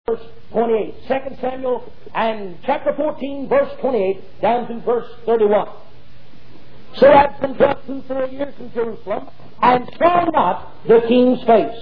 verse 28. 2 Samuel and chapter 14, verse 28, down to verse 31. So Absalom dwelt 2 full years in Jerusalem, and saw not the king's face.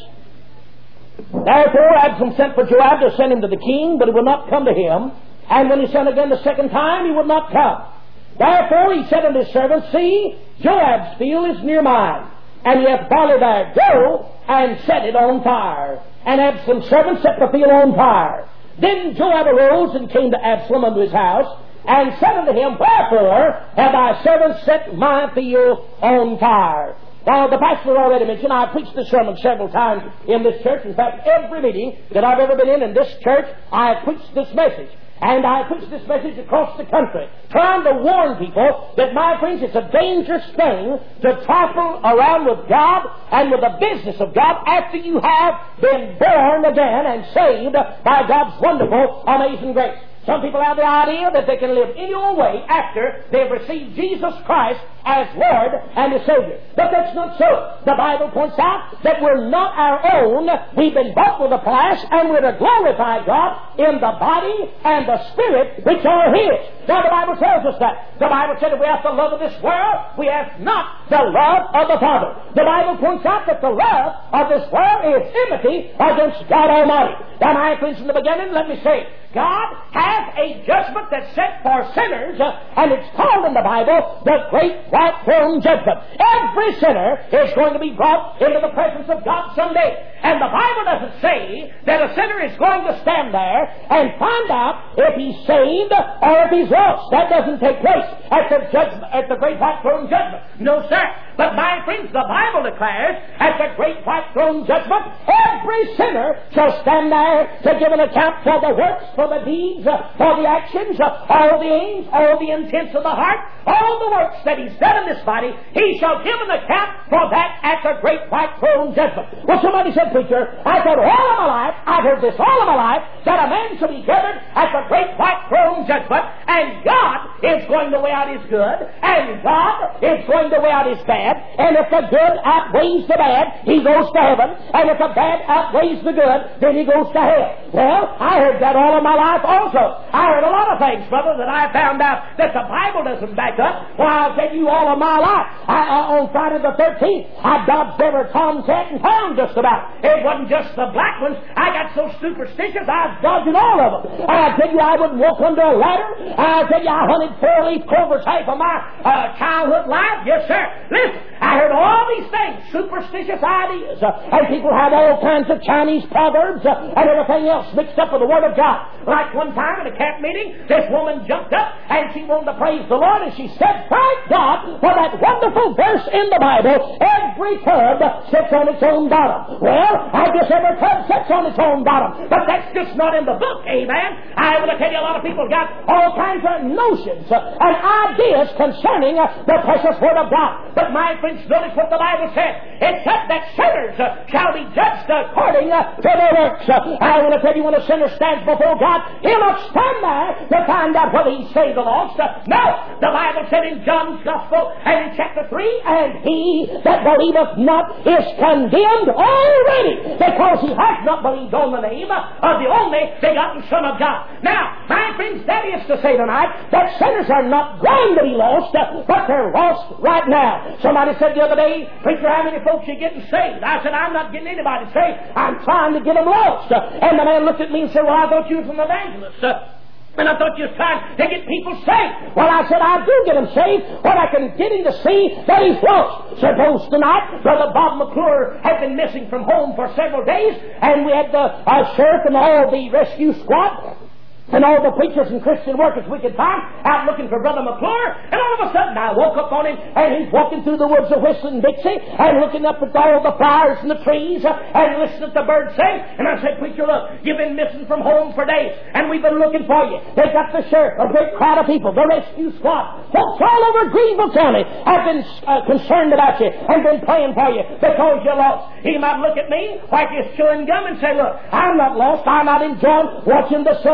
Therefore Absalom sent for Joab to send him to the king, but he would not come to him. And when he sent again the second time, he would not come. Therefore he said unto his servants, See, Joab's field is near mine, and he hath barley there. Go and set it on fire. And Absalom's servants set the field on fire. Then Joab arose and came to Absalom unto his house, and said unto him, Wherefore have thy servants set my field on fire? Now, the pastor already mentioned, I preached this sermon several times in this church. In fact, every meeting that I've ever been in this church, I have preached this message. And I preached this message across the country, trying to warn people that, my friends, it's a dangerous thing to trifle around with God and with the business of God after you have been born again and saved by God's wonderful, amazing grace. Some people have the idea that they can live any old way after they've received Jesus Christ as Lord and as Savior. But that's not so. The Bible points out that we're not our own. We've been bought with a price, and we're to glorify God in the body and the spirit which are His. Now the Bible tells us that. The Bible said if we have the love of this world, we have not the love of the Father. The Bible points out that the love of this world is enmity against God Almighty. Now, my friends, in the beginning, let me say, God has a judgment that's set for sinners, and it's called in the Bible the Great White Throne Judgment. Every sinner is going to be brought into the presence of God someday. And the Bible doesn't say that a sinner is going to stand there and find out if he's saved or if he's lost. That doesn't take place at the Great White Throne Judgment. No, sir. But, my friends, the Bible declares at the Great White Throne Judgment, every sinner shall stand there to give an account for the works, for the deeds, for the actions, all the aims, all the intents of the heart, all the works that he's done in this body. He shall give an account for that at the Great White Throne Judgment. Well, somebody said, Preacher, I thought all of my life, I've heard this all of my life, that a man shall be gathered at the Great White Throne Judgment, and God is going to weigh out his good, and God is going to weigh out his bad. And if the good outweighs the bad, he goes to heaven. And if the bad outweighs the good, then he goes to hell. Well, I heard that all of my life also. I heard a lot of things, brother, that I found out that the Bible doesn't back up. Well, I'll tell you all of my life. On Friday the 13th, I dodged every tomcat and pound just about. It wasn't just the black ones. I got so superstitious, I was dodging all of them. I tell you, I wouldn't walk under a ladder. I tell you, I hunted four-leaf clovers half of my childhood life. Yes, sir. Listen. I heard all these things, superstitious ideas, and people have all kinds of Chinese proverbs and everything else mixed up with the Word of God. Like one time at a camp meeting, this woman jumped up and she wanted to praise the Lord, and she said, Thank God for that wonderful verse in the Bible, every tub sits on its own bottom. Well, I guess every tub sits on its own bottom, but that's just not in the book, amen? I will tell you, a lot of people got all kinds of notions and ideas concerning the precious Word of God. But my friends, notice what the Bible said. It said that sinners shall be judged according to their works. I want to tell you, when a sinner stands before God, he'll not stand there to find out whether he's saved or lost. No, the Bible said in John's Gospel and in chapter 3, and he that believeth not is condemned already, because he has not believed on the name of the only begotten Son of God. Now, my friends, that is to say tonight that sinners are not going to be lost, but they're lost right now. Somebody said the other day, Preacher, how many folks are you getting saved? I said, I'm not getting anybody saved. I'm trying to get them lost. And the man looked at me and said, Well, I thought you was an evangelist. And I thought you was trying to get people saved. Well, I said, I do get them saved when I can get him to see that he's lost. Suppose tonight, Brother Bob McClure had been missing from home for several days, and we had the sheriff and all the rescue squad and all the preachers and Christian workers we could find out looking for Brother McClure, and all of a sudden I woke up on him, and he's walking through the woods of Whistling Dixie, and looking up at all the flowers and the trees, and listening to the birds sing. And I said, Preacher, look, you've been missing from home for days, and we've been looking for you. They got the sheriff, a great crowd of people, the rescue squad, folks all over Greenville County have been concerned about you and been praying for you because you're lost. He might look at me like he's chewing gum and say, Look, I'm not lost. I'm out enjoying watching the sun come up.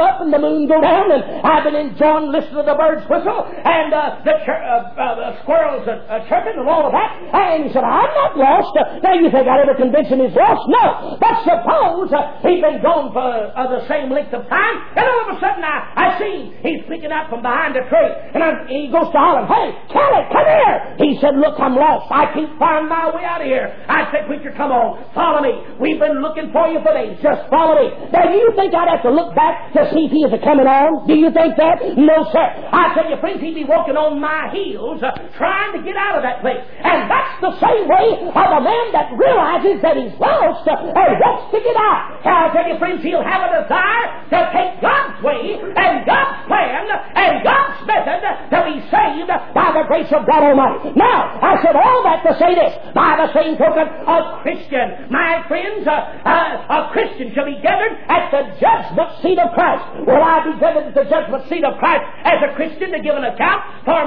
up and the moon go down, and I've been enjoying listening to the birds whistle and the squirrels chirping and all of that. And he said, I'm not lost. Now you think I'd ever convince him he's lost? No. But suppose he's been gone for the same length of time, and all of a sudden I see he's picking up from behind a tree, and he goes to holler, hey, Kelly, come here. He said, look, I'm lost. I can't find my way out of here. I said, preacher, come on, follow me. We've been looking for you for days. Just follow me. Now, do you think I'd have to look back to see if he is coming on? Do you think that? No, sir. I tell you, friends, he'd be walking on my heels trying to get out of that place. And that's the same way of a man that realizes that he's lost and wants to get out. I tell you, friends, he'll have a desire to take God's way and God's plan and God's method to be saved by the grace of God Almighty. Now, I said all that to say this. By the same token, a Christian, my friends, a Christian shall be gathered at the judgment seat of Christ. Will I be gathered at the judgment seat of Christ as a Christian to give an account for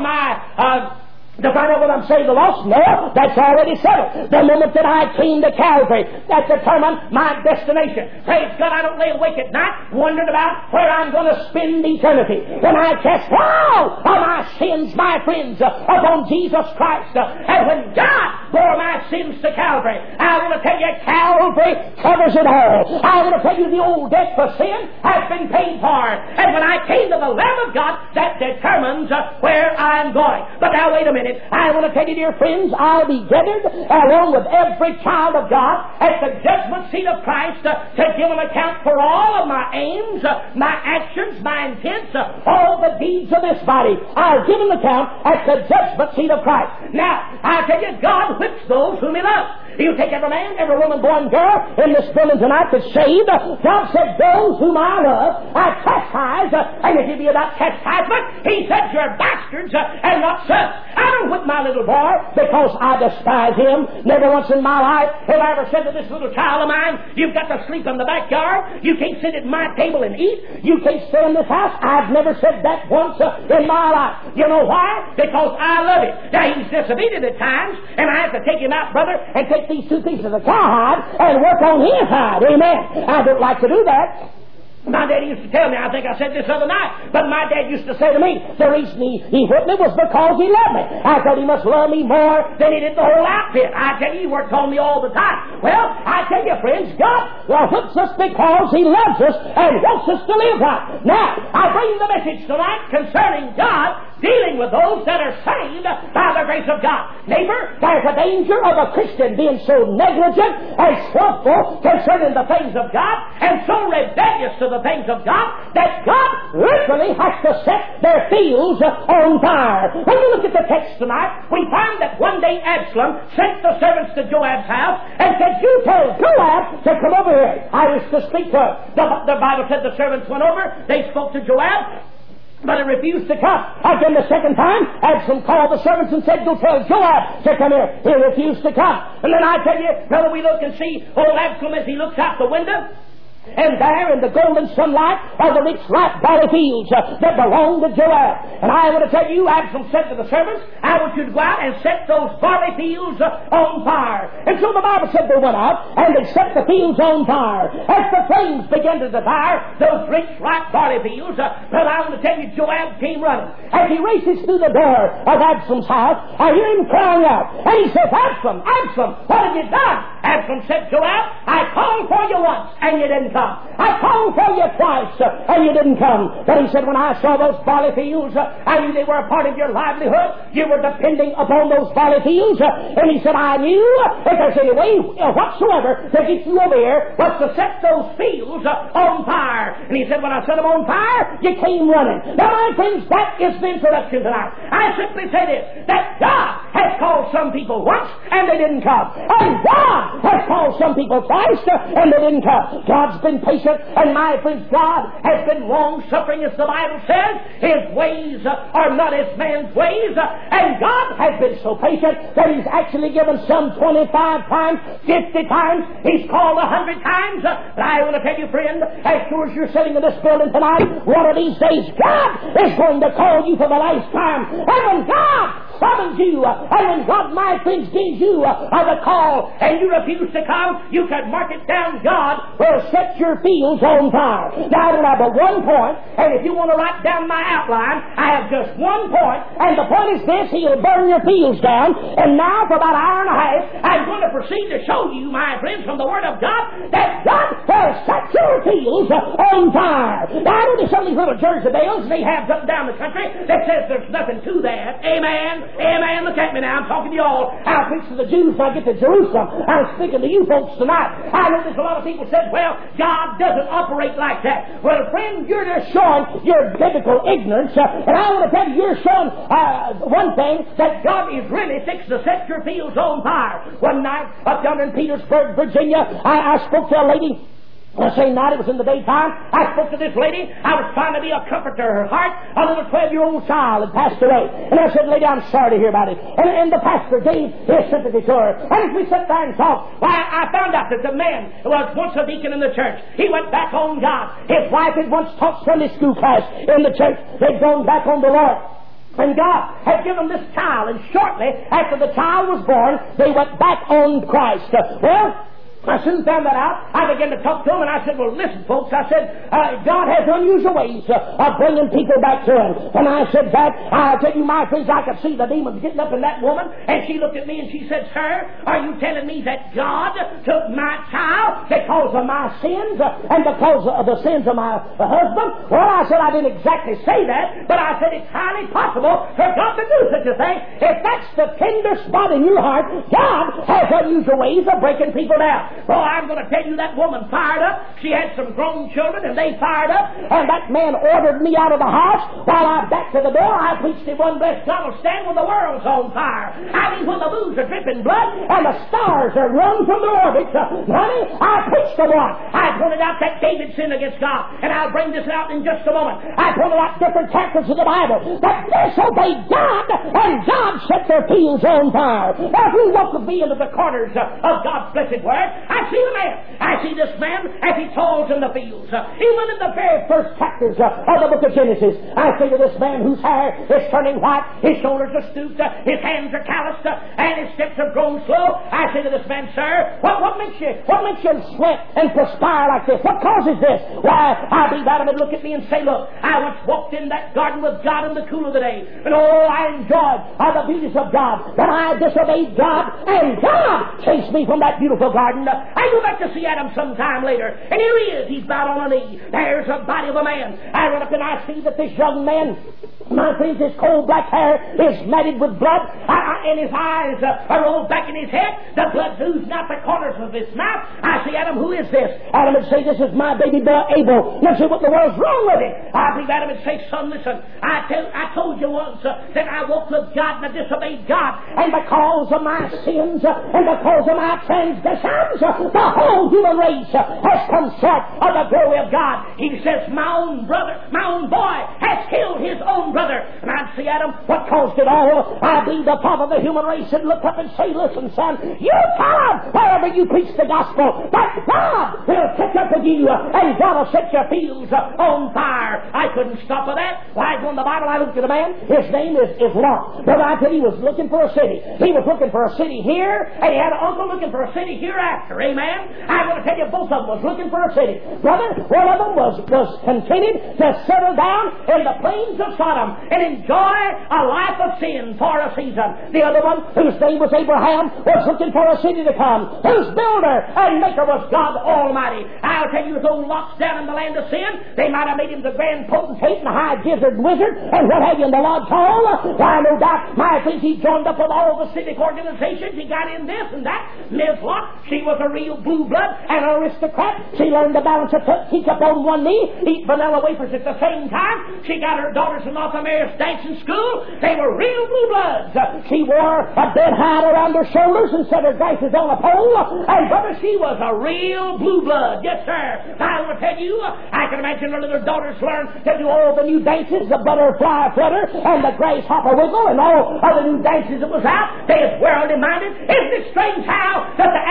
my to find out what I'm saved or lost? No, that's already settled. The moment that I came to Calvary, that determined my destination. Praise God, I don't lay awake at night wondering about where I'm going to spend eternity. When I cast all of my sins, my friends, upon Jesus Christ, and when God bore my sins to Calvary, I want to tell you, Calvary covers it all. I want to tell you, the old debt for sin has been paid for. And when I came to the Lamb of God, that determines where I'm going. But now, wait a minute. I want to tell you, dear friends, I'll be gathered along with every child of God at the judgment seat of Christ to give an account for all of my aims, my actions, my intents, all the deeds of this body. I'll give an account at the judgment seat of Christ. Now, I tell you, God whips those whom He loves. You take every man, every woman, boy, and girl in this building tonight that's saved. God said, those whom I love, I chastise, and if you be without chastisement, He said, you're bastards and not sons. I don't whip my little boy because I despise him. Never once in my life have I ever said to this little child of mine, you've got to sleep in the backyard. You can't sit at my table and eat. You can't stay in this house. I've never said that once in my life. You know why? Because I love him. Now, he's disobedient at times, and I have to take him out, brother, and take these two pieces of cowhide and work on his hide. Amen. I don't like to do that. My daddy used to tell me, I think I said this other night, but my dad used to say to me, the reason he whipped me was because he loved me. I thought he must love me more than he did the whole outfit. I tell you, he worked on me all the time. Well, I tell you, friends, God whips us because He loves us and wants us to live right. Now, I bring the message tonight concerning God dealing with those that are saved by the grace of God. Neighbor, there's a danger of a Christian being so negligent and slothful concerning the things of God and so rebellious to the things of God that God literally has to set their fields on fire. When we look at the text tonight, we find that one day Absalom sent the servants to Joab's house and said, you tell Joab to come over here. I wish to speak to him. The Bible said the servants went over, they spoke to Joab, but he refused to come. Again, the second time, Absalom called the servants and said, go tell Joab to come here. He refused to come. And then I tell you, brother, we look and see old Absalom as he looks out the window. And there in the golden sunlight are the rich ripe barley fields that belong to Joab. And I want to tell you, Absalom said to the servants, I want you to go out and set those barley fields on fire. And so the Bible said they went out and they set the fields on fire. As the flames began to devour those rich ripe barley fields, but I want to tell you, Joab came running. As he races through the door of Absalom's house, I hear him crying out. And he says, Absalom, Absalom, what have you done? Absalom said, Joab, I called for you once and you didn't come. I called for you twice and you didn't come. But he said, when I saw those barley fields, I knew they were a part of your livelihood. You were depending upon those barley fields. And he said, I knew if there's any way whatsoever to get you over here was to set those fields on fire. And he said, when I set them on fire, you came running. Now, my friends, that is the introduction tonight. I simply say this, that God has called some people once and they didn't come. And God has called some people twice and they didn't come. God's been patient, and my friends, God has been long-suffering, as the Bible says. His ways are not as man's ways, and God has been so patient that He's actually given some 25 times, 50 times, He's called 100 times. But I want to tell you, friend, as sure as you're sitting in this building tonight, one of these days God is going to call you for the last time. And when God summons you, and when God, my friends, gives you the call, and you refuse to come, you can mark it down. God will set your fields on fire. Now, I don't have but one point, and if you want to write down my outline, I have just one point, and the point is this: He'll burn your fields down. And now, for about an hour and a half, I'm going to proceed to show you, my friends, from the Word of God, that God will set your fields on fire. Now, I know there's some of these little Jersey bells they have up down the country that says there's nothing to that. Amen. Amen. Look at me now. I'm talking to you all. I'll preach to the Jews when I get to Jerusalem. I'm speaking to you folks tonight. I know there's a lot of people said, well, God doesn't operate like that. Well, friend, you're just showing your biblical ignorance. And I want to tell you, you're showing one thing, that God is really fixed to set your fields on fire. One night, up yonder in Petersburg, Virginia, I spoke to a lady. The same night, it was in the daytime, I spoke to this lady. I was trying to be a comfort to her heart. A little 12-year-old child had passed away. And I said, lady, I'm sorry to hear about it. And the pastor gave his sympathy to her. And as we sat there and talked, I found out that the man was once a deacon in the church. He went back on God. His wife had once taught Sunday school class in the church. They'd gone back on the Lord. And God had given this child, and shortly after the child was born, they went back on Christ. Well, I soon found that out. I began to talk to him, and I said, well, listen, folks, I said, God has unusual ways of bringing people back to Him. And I said that, I'll tell you, my friends, I could see the demons getting up in that woman, and she looked at me and she said, sir, are you telling me that God took my child because of my sins and because of the sins of my husband? Well, I said, I didn't exactly say that, but I said it's highly possible for God to do such a thing. If that's the tender spot in your heart, God has unusual ways of breaking people down. Well, I'm going to tell you, that woman fired up. She had some grown children, and they fired up. And that man ordered me out of the house. While I backed to the door, I preached him one blessed God will stand when the world's on fire. I mean, when the moons are dripping blood and the stars are run from their orbits. Honey, I preached the one. I pointed out that David sinned against God. And I'll bring this out in just a moment. I pointed out different chapters of the Bible that disobeyed God, and God set their fields on fire. Now, if you walk with me into the corners of God's blessed Word, I see the man. I see this man as he toils in the fields. Even in the very first chapters of the book of Genesis, I see this man whose hair is turning white, his shoulders are stooped, his hands are calloused, and his steps have grown slow. I say to this man, sir, what makes you sweat and perspire like this? What causes this? Why, I believe Adam would look at me and say, look, I once walked in that garden with God in the cool of the day, and oh, I enjoyed the beauties of God, but I disobeyed God, and God chased me from that beautiful garden. I go back to see Adam sometime later, and here he is. He's bowed on a knee. There's the body of a man. I run up and I see that this young man, my friends, his coal black hair is matted with blood, and his eyes are rolled back in his head. The blood oozing out the corners of his mouth. I say, Adam, who is this? Adam would say, this is my baby boy Abel. Let's see what the world's wrong with him. I believe Adam would say, son, listen, I told you once that I walked with God and I disobeyed God, and because of my sins and because of my transgressions, the whole human race has come short of the glory of God. He says, my own brother, my own boy has killed his own brother. And I'd say, Adam, what caused it all? I believe the father of the human race would look up and say, listen, son, you tell him wherever you preach the gospel, but God will catch up with you, and God will set your fields on fire. I couldn't stop with that. Why, in the Bible, I looked at a man, his name is Lot. But I tell you, he was looking for a city. He was looking for a city here, and he had an uncle looking for a city hereafter. Amen? I'm going to tell you, both of them was looking for a city. Brother, one of them was contented to settle down in the plains of Sodom and enjoy a life of sin for a season. The other one, whose name was Abraham, was looking for a city to come, whose builder and maker was God Almighty. I'll tell you, those Lot's down in the land of sin, they might have made him the grand potentate and the high gizzard wizard and what have you in the lodge hall. Why, no doubt, my friends, he joined up with all the civic organizations. He got in this and that. Ms. Lot, she was a real blue blood and an aristocrat. She learned to balance a teacup on one knee, eat vanilla wafers at the same time. She got her daughters in North America's dancing school. They were real blue bloods. She wore a bed hide around her shoulders and set her glasses on a pole. And brother, she was a real blue blood. Yes, sir. I want to tell you, I can imagine her little daughters learned to do all the new dances, the butterfly flutter and the grasshopper wiggle and all other new dances that was out. They was worldly minded. Isn't it strange how that the average Christian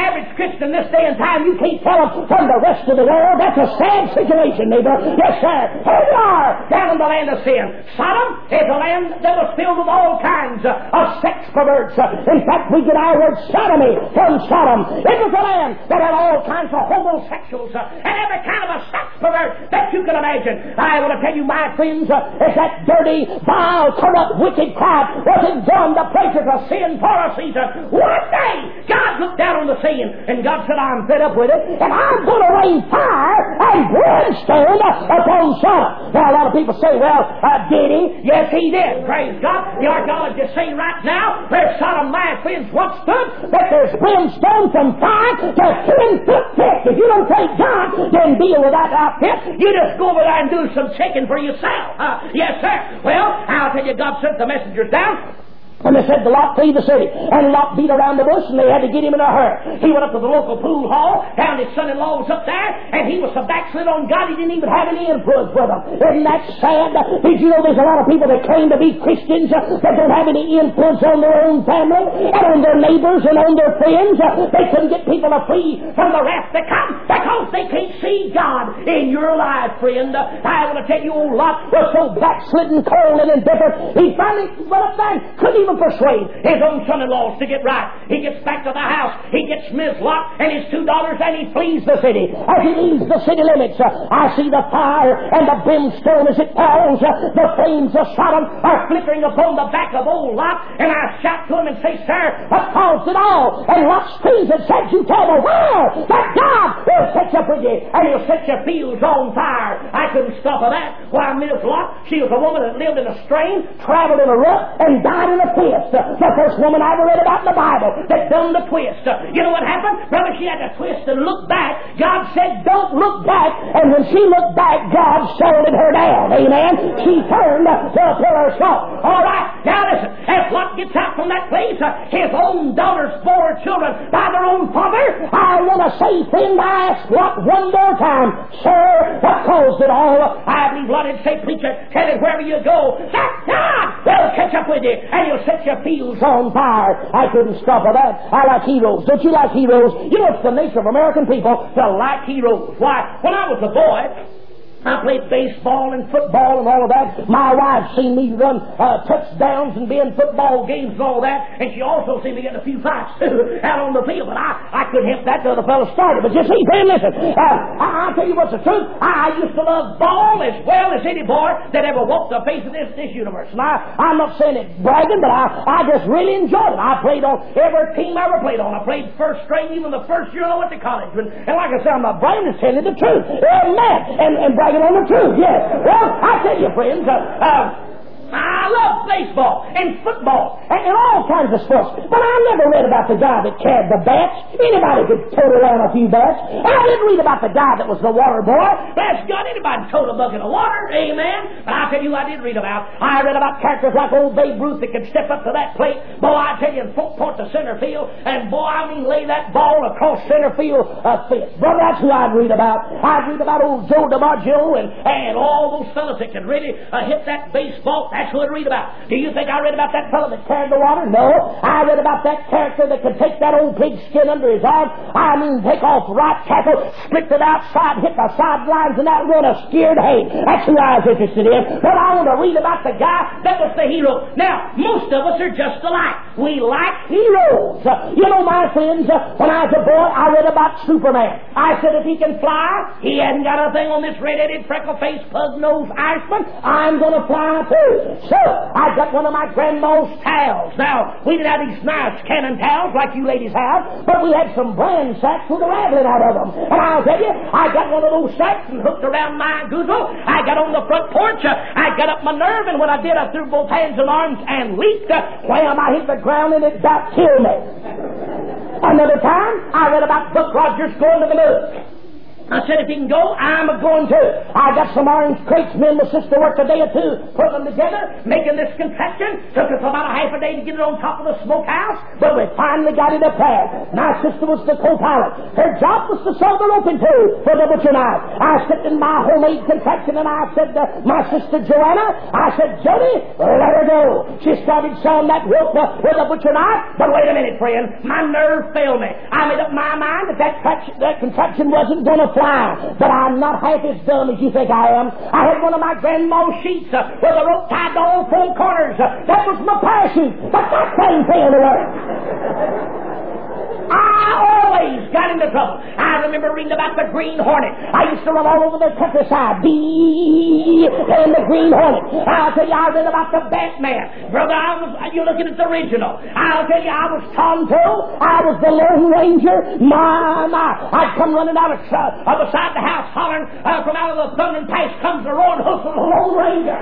Christian this day and time, you can't tell them from the rest of the world. That's a sad situation, neighbor. Yes, sir. Here we are, down in the land of sin. Sodom is a land that was filled with all kinds of sex perverts. In fact, we get our word sodomy from Sodom. It was a land that had all kinds of homosexuals and every kind of a sex pervert that you can imagine. I want to tell you, my friends, if that dirty, vile, corrupt, wicked crowd wasn't done the pleasures of sin for a season, one day God looked down on the scene and God said, I'm fed up with it, and I'm going to rain fire and brimstone upon Sodom. Now, a lot of people say, well, did he? Yes, he did. Praise God. The archaeologists say right now, where Sodom, my friends, once stood, that there's brimstone from 5 to 10 foot thick. If you don't take God, then deal with that outfit. You just go over there and do some checking for yourself. Yes, sir. Well, I'll tell you, God sent the messengers down. And they said to Lot, flee the city. And Lot beat around the bush, and they had to get him in a hurry. He went up to the local pool hall, found his son-in-law was up there, and he was so backslid on God, he didn't even have any influence with them. Isn't that sad? Did you know there's a lot of people that claim to be Christians that don't have any influence on their own family, and on their neighbors, and on their friends? They couldn't get people to flee from the wrath to come because they can't see God in your life, friend. I want to tell you, old Lot was so backslidden, cold, and indifferent, he finally went up there and couldn't even persuade his own son-in-laws to get right. He gets back to the house, he gets Miss Lot and his 2 daughters, and he flees the city. As he leaves the city limits, I see the fire and the brimstone as it falls. The flames of Sodom are flickering upon the back of old Lot, and I shout to him and say, sir, what caused it all? And Lot screams and says, you tell the world that God will set you with you, and he'll set your fields on fire. I couldn't stop of that. Why, Miss Lot, she was a woman that lived in a strain, traveled in a rut, and died in a twist. The first woman I ever read about in the Bible that done the twist. You know what happened? Brother, she had to twist and look back. God said, don't look back. And when she looked back, God shouldered her down. Amen? She turned to a pillar of salt. All right. Now listen. As Lot gets out from that place, his own daughters bore children by their own father. I want to say, friend, I ask Lot one more time, sir, what caused it all? I believe Lot would say, preacher, tell it wherever you go, that God will catch up with you, and you'll set your fields on fire. I couldn't stop at that. I like heroes. Don't you like heroes? You know, it's the nature of American people to like heroes. Why? When I was a boy, I played baseball and football and all of that. My wife seen me run touchdowns and be in football games and all that, and she also seen me get a few fights out on the field. But I couldn't help that till the fellow started. But you see, friend, listen, I'll tell you what's the truth. I used to love ball as well as any boy that ever walked the face of this universe. And I'm not saying it bragging, but I just really enjoyed it. I played on every team I ever played on. I played first string even the first year I went to college. And like I said, I'm not bragging, just telling you the truth. Amen. And bragging on the truth, yes. Well, I tell you, friends, I love baseball and football and all kinds of sports, but I never read about the guy that carried the bats. Anybody could tote around a few bats. I didn't read about the guy that was the water boy. Bless God, anybody can tote a bucket of water, amen. But I'll tell you who I did read about. I read about characters like old Babe Ruth that could step up to that plate. Boy, I tell you, and point to center field, and boy, I mean, lay that ball across center field fist. Brother, that's who I'd read about. I'd read about old Joe DiMaggio and all those fellas that could really hit that baseball. That's who I'd read about. Do you think I read about that fellow that carried the water? No. I read about that character that could take that old pig skin under his arm. I mean, take off right tackle, split it outside, hit the sidelines, and that run a scared hay. That's who I was interested in. But I want to read about the guy that was the hero. Now, most of us are just alike. We like heroes. You know, my friends, when I was a boy, I read about Superman. I said, if he can fly, he hasn't got a thing on this red-headed, freckle-faced, pug-nosed Irishman. I'm going to fly too. So, I got one of my grandma's towels. Now, we didn't have these nice cannon towels like you ladies have, but we had some brand sacks with a rattling out of them. And I'll tell you, I got one of those sacks and hooked around my goozle. I got on the front porch. I got up my nerve, and when I did, I threw both hands and arms and leaped. Wham, I hit the ground, and it about killed me. Another time, I read about Buck Rogers going to the moon. I said, if he can go, I'm going to. I got some orange crates. Me and my sister worked a day or two, put them together, making this confection. Took us about a half a day to get it on top of the smokehouse, but we finally got it up there. My sister was the co-pilot. Her job was to sew the rope in two for the butcher knife. I stepped in my homemade confection and I said to my sister Joanna, I said, Jody, let her go. She started sewing that rope with a butcher knife, but wait a minute, friend, my nerve failed me. I made up my mind that contraption wasn't going to fly. But I'm not half as dumb as you think I am. I had one of my grandma's sheets with a rope tied to all four corners. That was my parachute. But that thing failed to work. I always got into trouble. I remember reading about the Green Hornet. I used to run all over the countryside. And the Green Hornet. I'll tell you, I read about the Batman. Brother, you're looking at the original. I'll tell you, I was Tonto. I was the Lone Ranger. My. I'd come running out of beside the house hollering from out of the thundering pass comes the roaring hoof of the Lone Ranger.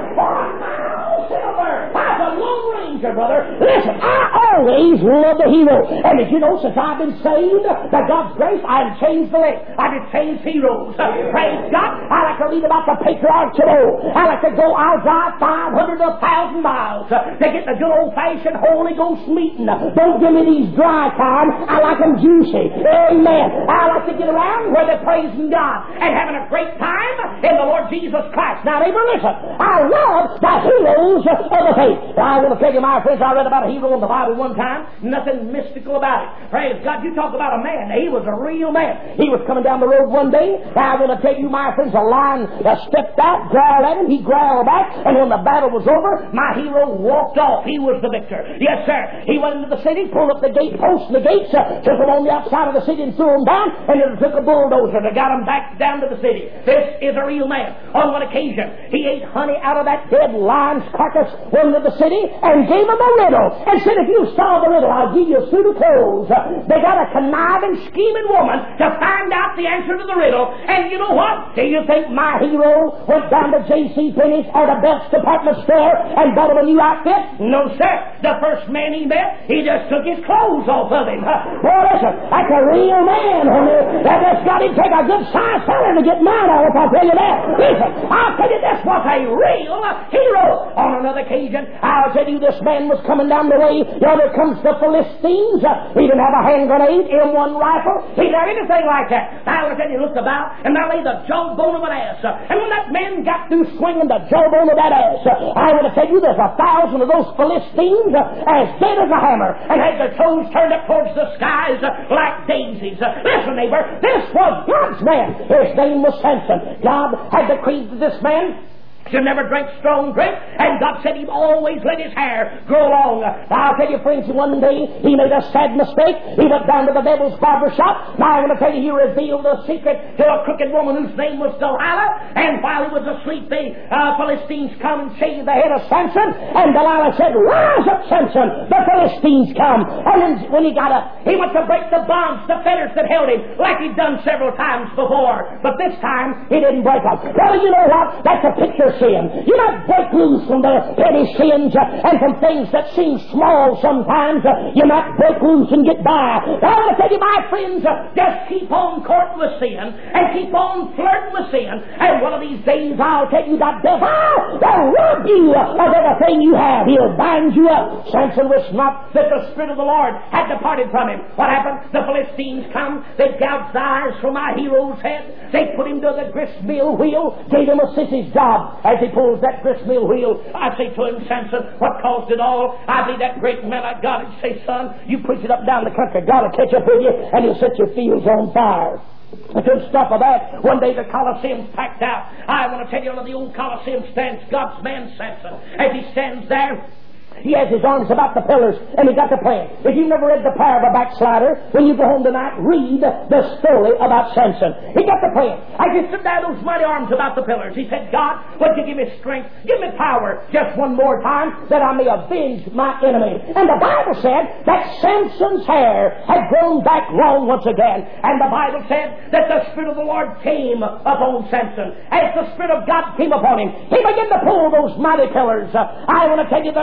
Silver. I'm the Lone Ranger, brother. Listen, I always loved the hero. And did you know, since I've been saved by God's grace, I've changed the list. I've changed heroes. Praise God. I like to read about the patriarch today. I like to go, I'll drive 500 to 1,000 miles to get the good old-fashioned Holy Ghost meeting. Don't give me these dry kind. I like them juicy. Amen. I like to get around where they're praising God and having a great time in the Lord Jesus Christ. Now, neighbor, listen. I love the heroes of the faith. I want to tell you, my friends, I read about a hero in the Bible one time. Nothing mystical about it. Praise God, you talk about a man. He was a real man. He was coming down the road one day. I want to tell you, my friends, a lion stepped out, growled at him. He growled back, and when the battle was over, my hero walked off. He was the victor. Yes, sir. He went into the city, pulled up the gate posts and the gates, took them on the outside of the city and threw them down, and it took a bulldozer to got him back down to the city. This is a real man. On one occasion, he ate honey out of that dead lion's carcass, went into the city, and gave him a riddle, and said, if you solve the riddle, I'll give you a suit of clothes. They got a conniving, scheming woman to find out the answer to the riddle. And you know what? Do you think my hero went down to J.C. Penney's or the Belts department store and bought him a new outfit? No, sir. The first man he met, he just took his clothes off of him. Boy, listen, that's a real man, honey. That just got him take a good size seller to get mine out, if I'll tell you that. Listen, I'll tell you this was a real hero. On another occasion, I'll tell you this man was coming down the way. Yonder comes the Philistines. He didn't have a hand grenade, M1 rifle. He didn't have anything like that. I will tell you, he looked about, and there lay the jawbone of an ass. And when that man got through swinging the jawbone of that ass, I want to tell you, there's 1,000 of those Philistines as dead as a hammer and had their toes turned up towards the skies like daisies. Listen, neighbor, this was God's man. His name was Samson. God had decreed to this man should never drink strong drink, and God said he'd always let his hair grow long. Now, I'll tell you, friends, one day he made a sad mistake. He went down to the devil's barber shop. Now, I want to tell you, he revealed a secret to a crooked woman whose name was Delilah, and while he was asleep, the Philistines come and shaved the head of Samson, and Delilah said, rise up, Samson, the Philistines come. And then when he got up, he went to break the bonds, the fetters that held him, like he'd done several times before. But this time, he didn't break them. Well, you know what? That's a picture sin. You might break loose from the petty sins and from things that seem small sometimes. You might break loose and get by. But I want to tell you, my friends, just keep on courting with sin and keep on flirting with sin. And one of these days, I'll tell you, that devil will rob you of everything you have. He'll bind you up. Samson wished not that the Spirit of the Lord had departed from him. What happened? The Philistines come. They gouged the eyes from my hero's head. They put him to the gristmill wheel, gave him a sissy's job. As he pulls that gristmill wheel, I say to him, Samson, what caused it all? I believe that great man of God would say, son, you preach it up down the country. God will catch up with you, and he'll set your fields on fire. I couldn't stop of that. One day the Colosseum's packed out. I want to tell you, under the old Colosseum stands God's man Samson. As he stands there, he has his arms about the pillars, and he got to pray. If you've never read The Power of a Backslider, when you go home tonight, read the story about Samson. He got to praying. As he stood there, those mighty arms about the pillars, he said, God, would you give me strength, give me power, just one more time, that I may avenge my enemy. And the Bible said that Samson's hair had grown back long once again. And the Bible said that the Spirit of the Lord came upon Samson. As the Spirit of God came upon him, he began to pull those mighty pillars. I want to tell you that the old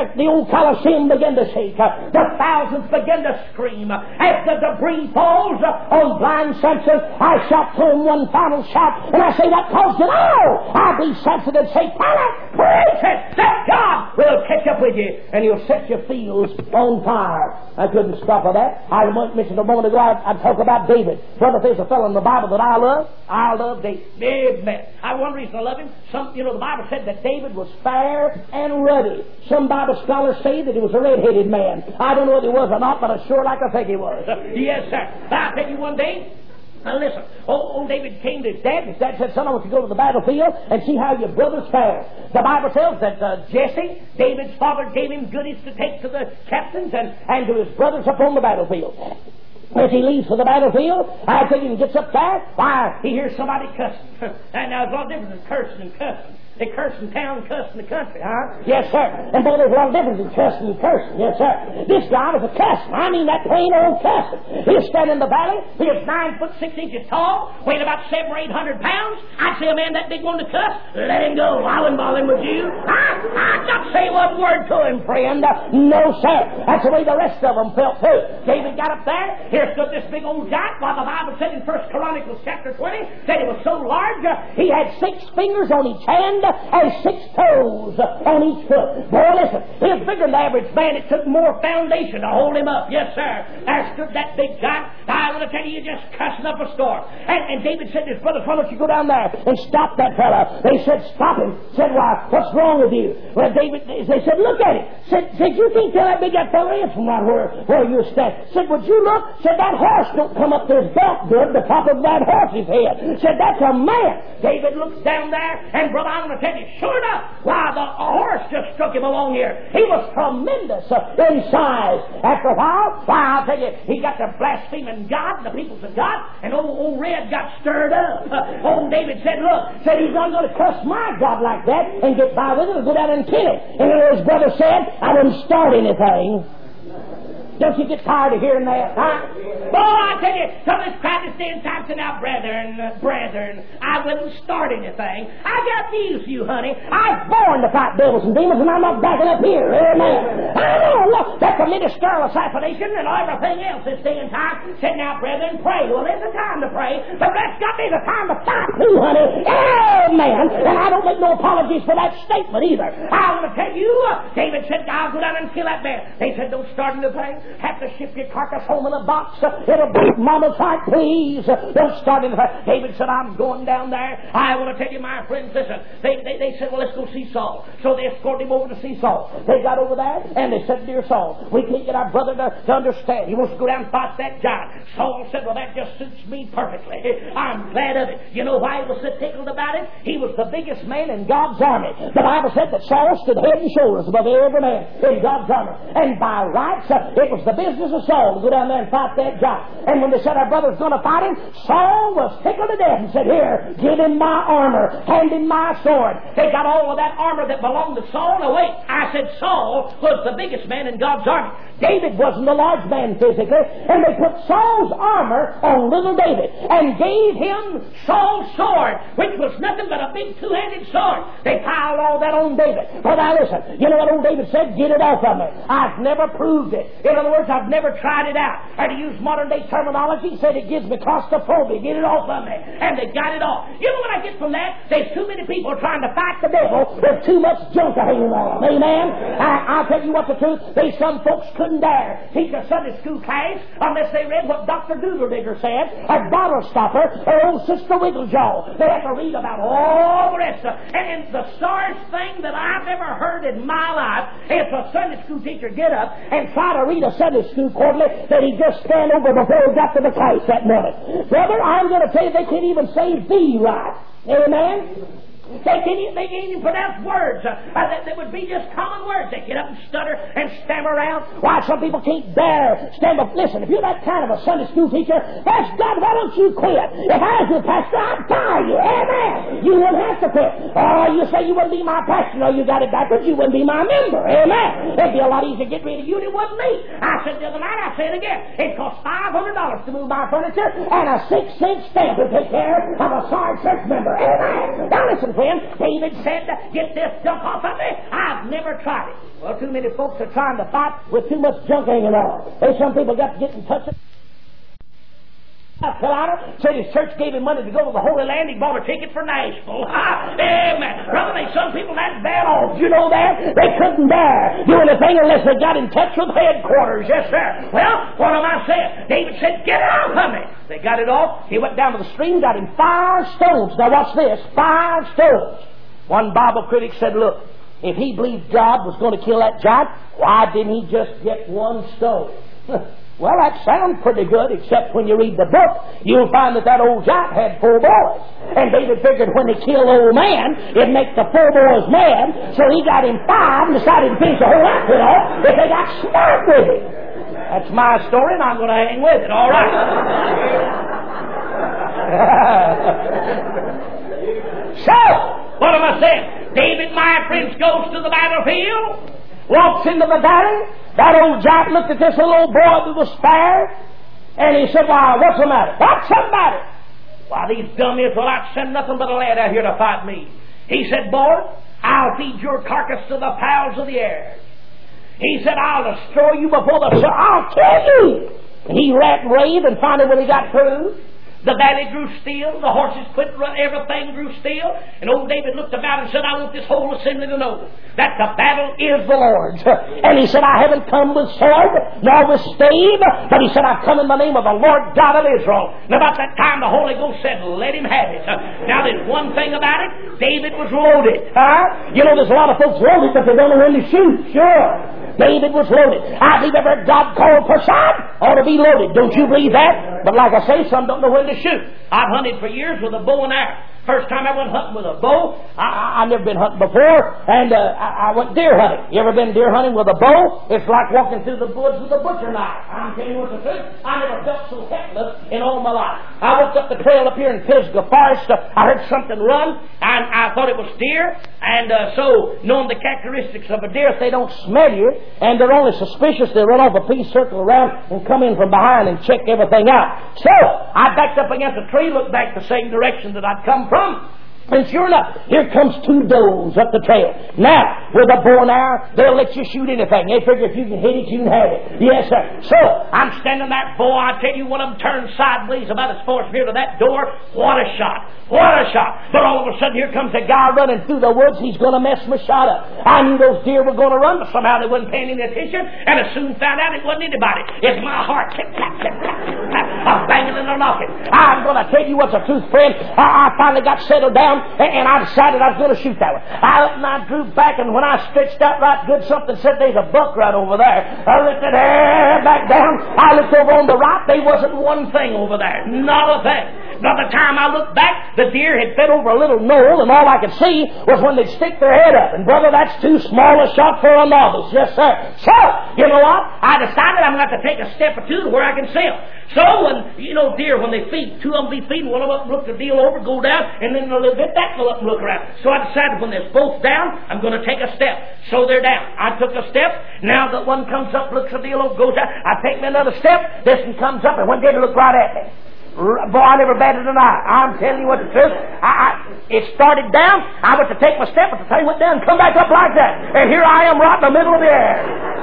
old Colosseum began to shake. The thousands began to scream. As the debris falls on blind Samson, I shout to him one final shout, and I say, what caused it all? I be Samson and say, Pilate, preach it, that God will catch up with you, and he'll set your fields on fire. I couldn't stop at that. I mentioned a moment ago, I'd talk about David. Brother, there's a fellow in the Bible that I love David. Amen. I one reason I love him, the Bible said that David was fair and ruddy. Some Bible scholars say that he was a red-headed man. I don't know whether he was or not, but I sure like to think he was. Yes, sir. I'll tell you one day. Now listen, old David came to his dad. His dad said, son, I want you to go to the battlefield and see how your brothers fare. The Bible tells that Jesse, David's father, gave him goodies to take to the captains and to his brothers up on the battlefield. As he leaves for the battlefield, I think he gets up there, why, he hears somebody cussing. And now there's a lot of difference in cursing and cussing. They curse in town, cuss in the country, huh? Yes, sir. And boy, there's a lot of difference in cussing and cursing. Yes, sir. This guy was a cussing. I mean that plain old cussing. He'll stand in the valley. He is 9 foot 6 inches tall, weighing about 700 or 800 pounds. I'd say a man that big wanted to cuss, let him go. I wouldn't bother him with you. I'd not say one word to him, friend. No, sir. That's the way the rest of them felt, too. David got up there. Here stood this big old giant, while the Bible said in 1 Chronicles chapter 20 that he was so large, he had 6 fingers on each hand and 6 toes on each foot. Boy, listen, he was bigger than the average man. It took more foundation to hold him up. Yes, sir. There stood that big giant. I want to tell you, you're just cussing up a storm. And David said to his brothers, why don't you go down there and stop that fella? They said, stop him. Said, why, what's wrong with you? Well, they said, look at him. Said, you can't tell how big that fella is from right where you're standing. Said, would you look? Said, that horse don't come up to his belt good, the top of that horse's head. Said, that's a man. David looks down there, and brother, I want to tell you, sure enough, why, the horse just struck him along here. He was tremendous in size. After a while, why, I'll tell you, he got to blaspheming God, the peoples of God, and old Red got stirred up. Old David said, look, he's not going to curse my God like that and get by with it and go down and kill him. And his brother said, I didn't start anything. Don't you get tired of hearing that, huh? Oh, I tell you, some of this crowd is saying time to now, brethren, I wouldn't start anything. I got news for you, honey. I was born to fight devils and demons, and I'm not backing up here. Amen. I know, look, that's a ministerial assassination and everything else this day and time. Said now, brethren, pray. Well, there's a time to pray, but that's got me the time to fight too, honey. Amen. And I don't make no apologies for that statement either. I want to tell you, David said, I'll go down and kill that man. They said, don't start anything. Have to ship your carcass home in a box. It'll break Mama's heart, please. Don't start anything. David said, I'm going down there. I want to tell you, my friends, listen. They said, well, let's go see Saul. So they escorted him over to see Saul. They got over there, and they said, dear Saul, we can't get our brother to understand. He wants to go down and fight that giant. Saul said, well, that just suits me perfectly. I'm glad of it. You know why he was so tickled about it? He was the biggest man in God's army. The Bible said that Saul stood head and shoulders above every man in God's army. And by rights, it was the business of Saul to go down there and fight that giant. And when they said our brother's going to fight him, Saul was tickled to death and said, here, give him my armor, hand him my sword. They got all of that armor that belonged to Saul. Now wait, I said Saul was the biggest man in God's army. David wasn't a large man physically, and they put Saul's armor on little David and gave him Saul's sword, which was nothing but a big two-handed sword. They piled all that on David. But now listen, you know what old David said? Get it off of me. I've never proved it. In other words, I've never tried it out. Or to use modern day terminology, he said it gives me claustrophobia. Get it off of me. And they got it off. You know what I get from that? There's too many people trying to fight the devil with too much junk hanging on them. Amen? I'll tell you what the truth. There's some folks couldn't dare teach a Sunday school class unless they read what Dr. Doodle-Digger said, or Bottle Stopper, or old Sister Wigglejaw. They have to read about all the rest of it. And the sorest thing that I've ever heard in my life is a Sunday school teacher get up and try to read a Sunday school quarterly that he just stand over before he got to the class that minute. Brother, I'm going to tell you they can't even say thee right. Amen? They can't even pronounce words that would be just common words. They get up and stutter and stammer around. Why, some people can't dare stand up. Listen, if you're that kind of a Sunday school teacher, ask God, why don't you quit? If I was your pastor, I'd fire you. Amen. You wouldn't have to quit. Oh, you say you wouldn't be my pastor. No, you got it backwards. You wouldn't be my member. Amen. It'd be a lot easier to get rid of you than it would me. I said the other night, I say it again. It costs $500 to move my furniture and a 6-cent stamp to take care of a sorry church member. Amen. Now listen, when David said, get this junk off of me, I've never tried it. Well, too many folks are trying to fight with too much junk hanging on. There's some people got to get in touch with Carolina, said his church gave him money to go to the Holy Land. He bought a ticket for Nashville. Amen. Brother, there's some people that bad off. You know that? They couldn't dare do anything unless they got in touch with headquarters. Yes, sir. Well, what am I saying? David said, get it off of me. They got it off. He went down to the stream, got him 5 stones. Now watch this. 5 stones. One Bible critic said, look, if he believed God was going to kill that giant, why didn't he just get 1 stone? Well, that sounds pretty good, except when you read the book, you'll find that old giant had 4 boys. And David figured when they kill old man, it'd make the 4 boys mad, so he got him 5 and decided to finish the whole outfit off if they got smart with him. That's my story, and I'm going to hang with it. All right. So, what am I saying? David, my friends, goes to the battlefield, walks into the valley. That old giant looked at this little old boy that was spared, and he said, why, what's the matter? What's the matter? Why, these dumb Israelites send nothing but a lad out here to fight me. He said, boy, I'll feed your carcass to the fowls of the air. He said, I'll destroy you before the sun. I'll kill you. And he ran and raved, and finally when he got through, the valley grew still, the horses quit running, everything grew still, and old David looked about and said, I want this whole assembly to know that the battle is the Lord's. And he said, I haven't come with sword, nor with stave, but he said, I've come in the name of the Lord God of Israel. And about that time the Holy Ghost said, let him have it. Now there's one thing about it, David was loaded. You know, there's a lot of folks loaded, but they don't know when to shoot. Sure. David was loaded. I believe every God called person ought to be loaded. Don't you believe that? But like I say, some don't know when to shoot. I've hunted for years with a bow and arrow. First time I went hunting with a bow, I've never been hunting before, and I went deer hunting. You ever been deer hunting with a bow? It's like walking through the woods with a butcher knife. I'm telling you what the truth. I never felt so helpless in all my life. I walked up the trail up here in Pisgah Forest. I heard something run, and I thought it was deer. And so, knowing the characteristics of a deer, if they don't smell you, and they're only suspicious, they run off a piece, circle around, and come in from behind and check everything out. So, I backed up against a tree, looked back the same direction that I'd come from, and sure enough, here comes 2 does up the trail. Now, with a bow and arrow, they'll let you shoot anything. They figure if you can hit it, you can have it. Yes, sir. So, I'm standing that bow. I tell you, one of them turned sideways about as far as here to that door. What a shot. What a shot. But all of a sudden, here comes a guy running through the woods. He's going to mess my shot up. I knew those deer were going to run, but somehow they wasn't paying any attention, and I soon found out it wasn't anybody. It's my heart. Clip, clap, clip, clap, clip, clap. I'm banging and I'm knocking. I'm going to tell you what's the truth, friend. I finally got settled down, and I decided I was going to shoot that one. I drew back, and when I stretched out right good, something said there's a buck right over there. I lifted back down. I looked over on the right. There wasn't one thing over there. Not a thing. By the time I looked back, the deer had fed over a little knoll, and all I could see was when they'd stick their head up. And brother, that's too small a shot for a novice. Yes, sir. So, you know what? I decided I'm going to have to take a step or two to where I can see them. So, when, you know, deer, when they feed, 2 of them be feeding, one of them look the deal over, go down, and then a little bit back, go up and look around. So I decided when they're both down, I'm going to take a step. So they're down. I took a step. Now the one comes up, looks the deal over, goes down. I take me another step. This one comes up, and when they look right at me. Boy, I never batted an eye. I'm telling you what the truth. It started down. I went to take my step, but the thing went down and come back up like that. And here I am right in the middle of the air.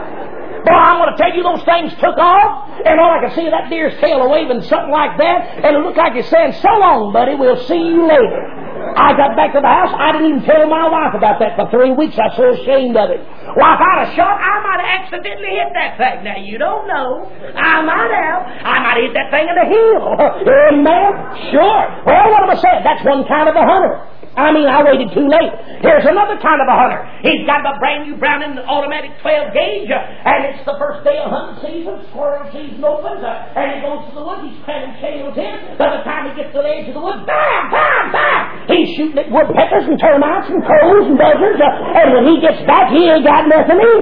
Boy, I'm going to tell you, those things took off, and all I could see that deer's tail waving something like that, and it looked like it's saying, so long, buddy, we'll see you later. I got back to the house. I didn't even tell my wife about that for 3 weeks. I was so ashamed of it. Well, if I'd have shot, I might have accidentally hit that thing. Now, you don't know. I might have hit that thing in the heel. Amen? Sure. Well, what am I saying? That's one kind of a hunter. I mean, I waited too late. Here's another kind of a hunter. He's got a brand new Browning automatic 12 gauge, and it's the first day of hunting season. Squirrel season opens, and he goes to the woods. He's cramming tails in. By the time he gets to the edge of the woods, bam, bam, bam! He's shooting at woodpeckers and termites and crows and buzzards, and when he gets back, he ain't got nothing either.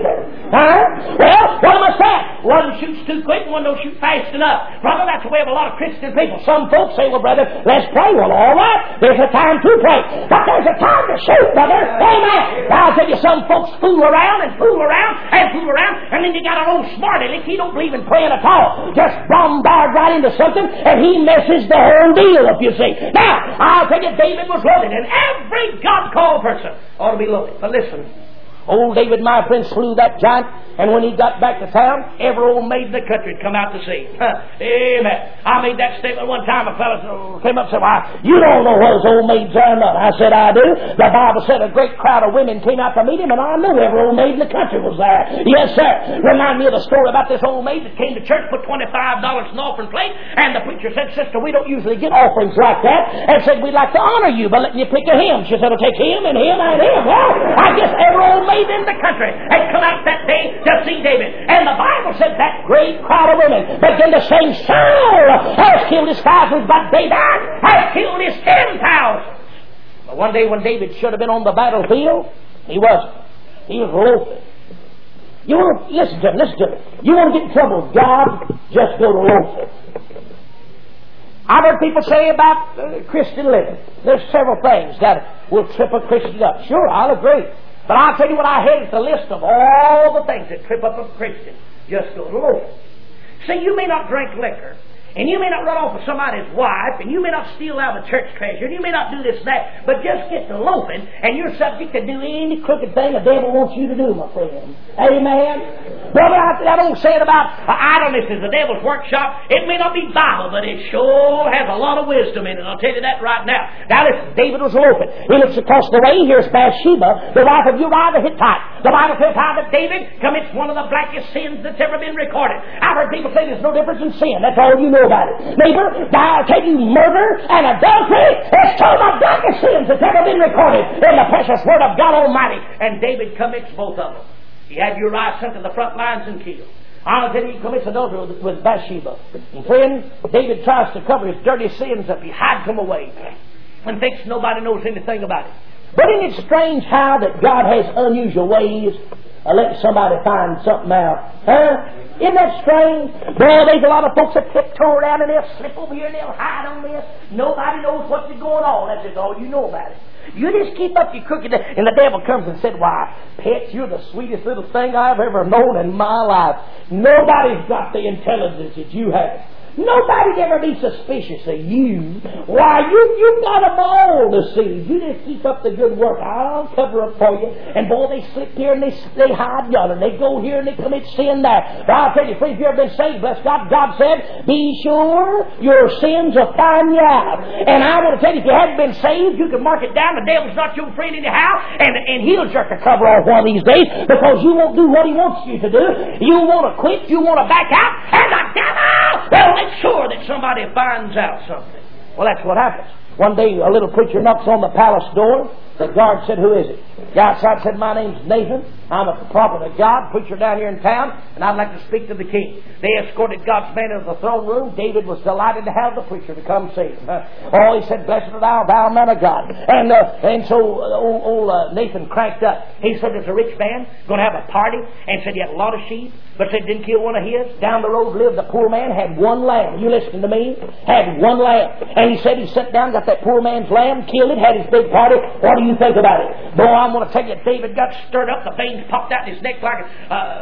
Huh? Well, what am I saying? One shoots too quick and one don't shoot fast enough. Brother, that's the way of a lot of Christian people. Some folks say, well, brother, let's pray. Well, all right. There's a time to pray. But there's a time to shoot, brother. Amen. Now, I'll tell you, some folks fool around and fool around and fool around, and then you got an old smarty lick. He don't believe in praying at all. Just bombard right into something, and he messes the whole deal up, you see. Now, I'll tell you, David was loaded, and every God-called person ought to be loaded. But listen, old David, my friend, slew that giant, and when he got back to town, every old maid in the country had come out to see him. Amen. I made that statement one time. A fellow came up and said, "Why, you don't know whether those old maids are or not." I said, "I do. The Bible said a great crowd of women came out to meet him, and I know every old maid in the country was there." Yes, sir. Remind me of the story about this old maid that came to church, put $25 in the offering plate, and the preacher said, "Sister, we don't usually get offerings like that," and said, "We'd like to honor you by letting you pick a hymn." She said, "I'll take him and him and him." Well, I guess every old maid in the country had come out that day to see David. And the Bible said that great crowd of women began to sing, "Saul has killed his thousands, but David has killed his 10,000. But one day when David should have been on the battlefield, he wasn't. He was loafing. You want to, listen to me. You want to get in trouble with God, just go to loafing. I've heard people say about Christian living. There's several things that will trip a Christian up. Sure, I'll agree. But I'll tell you what, I had the list of all the things that trip up a Christian. Just go to loafing. See, you may not drink liquor, and you may not run off with somebody's wife, and you may not steal out of the church treasure, and you may not do this and that, but just get to loafing, and you're subject to do any crooked thing the devil wants you to do, my friend. Amen? Brother, that old saying about idleness is the devil's workshop, it may not be Bible, but it sure has a lot of wisdom in it. I'll tell you that right now. Now listen, David was loafing. He looks across the way, here's Bathsheba, the wife of Uriah the Hittite. The Bible tells how that David commits one of the blackest sins that's ever been recorded. I've heard people say there's no difference in sin. That's all you know about it. Neighbor, I'll tell you, murder and adultery is two of the blackest sins that's ever been recorded in the precious Word of God Almighty. And David commits both of them. He had Uriah sent to the front lines and killed. I'll tell you, he commits adultery with Bathsheba. And friend, David tries to cover his dirty sins up. He hides them away and thinks nobody knows anything about it. But isn't it strange how that God has unusual ways of letting somebody find something out? Huh? Isn't that strange? Well, there's a lot of folks that tiptoe around and they'll slip over here and they'll hide on this. Nobody knows what's going on. That's just all you know about it. You just keep up your crooked. And the devil comes and said, "Why, pet, you're the sweetest little thing I've ever known in my life. Nobody's got the intelligence that you have. Nobody'd ever be suspicious of you. Why, you've got them all deceived. You just keep up the good work. I'll cover up for you." And boy, they slip here and they hide yonder. They go here and they commit sin there. But I'll tell you, friends, if you've ever been saved, bless God, God said, "Be sure your sins will find you out." And I want to tell you, if you hadn't been saved, you can mark it down. The devil's not your friend anyhow, and he'll jerk a cover off one of these days because you won't do what he wants you to do. You want to quit, you want to back out, and the devil will make sure that somebody finds out something. Well, that's what happens. One day, a little preacher knocks on the palace door. The guard said, "Who is it?" The outside said, "My name's Nathan. I'm a prophet of God, preacher down here in town, and I'd like to speak to the king." They escorted God's man into the throne room. David was delighted to have the preacher to come see him. Oh, he said, "Blessed art thou man of God." And so old Nathan cranked up. He said, "There's a rich man going to have a party," and said he had a lot of sheep, but said didn't kill one of his. Down the road lived a poor man, had one lamb. You listening to me? Had one lamb. And he said he sat down, got that poor man's lamb, killed it, had his big party. What do you think about it? Boy, I'm going to tell you, David got stirred up. The veins popped out in his neck like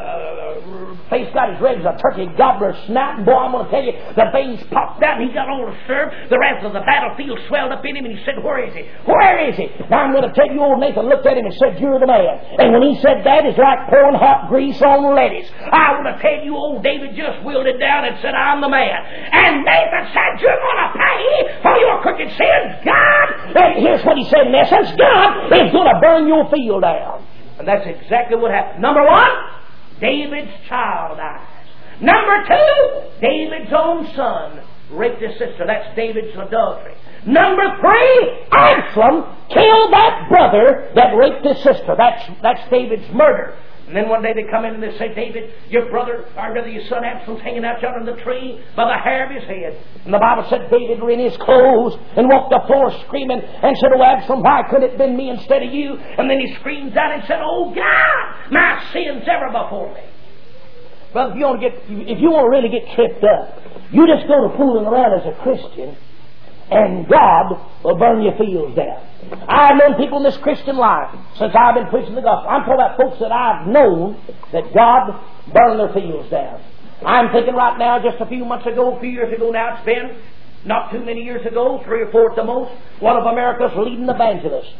face got as red as a turkey gobbler snout. And boy, I'm going to tell you, the veins popped out and he got all disturbed. The rest of the battlefield swelled up in him and he said, "Where is he? Where is he?" Now I'm going to tell you, old Nathan looked at him and said, "You're the man." And when he said that, it's like pouring hot grease on lettuce. I want to tell you, old David just wheeled it down and said, "I'm the man." And Nathan said, "You're going to pay for your crooked sins, God." And here's what he said in essence: God is going to burn your field down. And that's exactly what happened. Number one, David's child dies. Number two, David's own son raped his sister. That's David's adultery. Number three, Absalom killed that brother that raped his sister. That's David's murder. And then one day they come in and they say, David, your brother, or rather your son Absalom's hanging out yonder in the tree by the hair of his head. And the Bible said David rent his clothes and walked the floor screaming and said, oh, Absalom, why couldn't it have been me instead of you? And then he screams out and said, oh, God, my sin's ever before me. Brother, if you want to really get tripped up, you just go to fooling around as a Christian, and God will burn your fields down. I've known people in this Christian life since I've been preaching the gospel. I'm talking about folks that I've known that God burned their fields down. I'm thinking right now, just a few years ago now, it's been not too many years ago, 3 or 4 at the most, one of America's leading evangelists.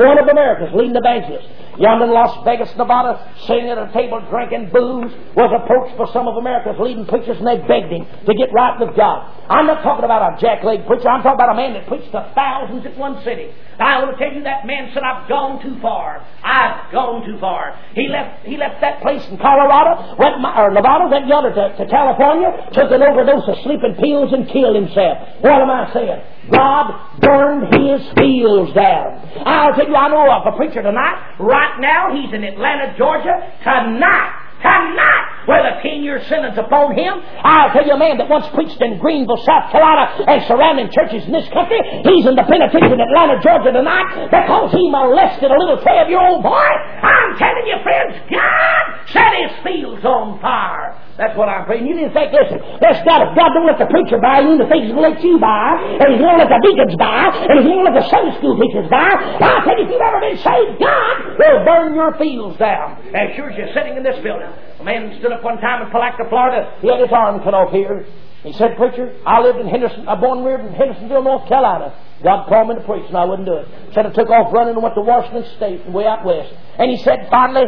Yonder in Las Vegas, Nevada, sitting at a table drinking booze, was approached by some of America's leading preachers, and they begged him to get right with God. I'm not talking about a jackleg preacher. I'm talking about a man that preached to thousands at one city. I want to tell you, that man said, I've gone too far. I've gone too far. He left that place in Colorado, Nevada, went yonder to California, took an overdose of sleeping pills and killed himself. What am I saying? God burned his fields down. I'll tell you, I know of a preacher tonight. Right now, he's in Atlanta, Georgia. Tonight, with a 10-year sentence upon him. I'll tell you, a man that once preached in Greenville, South Carolina, and surrounding churches in this country, he's in the penitentiary in Atlanta, Georgia tonight because he molested a little 12-year-old boy. I'm telling you, friends, God set his fields on fire. That's what I'm praying. You didn't think, listen, God don't let the preacher buy. You didn't think he's going to let you buy, and he's going to let the deacons buy, and he's going to let the Sunday school teachers buy. I'll tell you, if you've ever been saved, God will burn your fields down. As sure as you're sitting in this building. A man stood up one time in Palatka, Florida. He had his arm cut off here. He said, preacher, I born and reared in Hendersonville, North Carolina. God called me to preach, and I wouldn't do it. Said I took off running and went to Washington State and way out west. And he said, finally,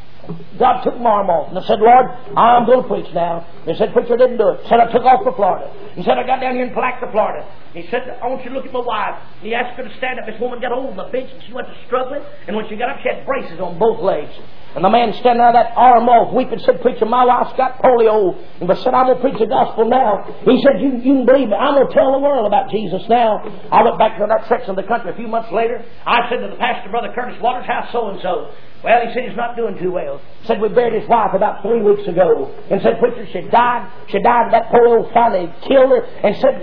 God took my arm off. And I said, Lord, I'm going to preach now. He said, preacher, I didn't do it. Said I took off for Florida. He said, I got down here in Palatka, Florida. He said, I want you to look at my wife. He asked her to stand up. This woman got hold of the bench and she went to struggling. And when she got up, she had braces on both legs. And the man standing there, that arm off, weeping, said, preacher, my wife's got polio. And but said, I'm going to preach the gospel now. He said, you can believe me. I'm going to tell the world about Jesus now. I went back to that section of the country a few months later. I said to the pastor, Brother Curtis Waters, how's so-and-so? Well, he said he's not doing too well. Said we buried his wife about 3 weeks ago. And said, preacher, she died. That polio finally killed her. And said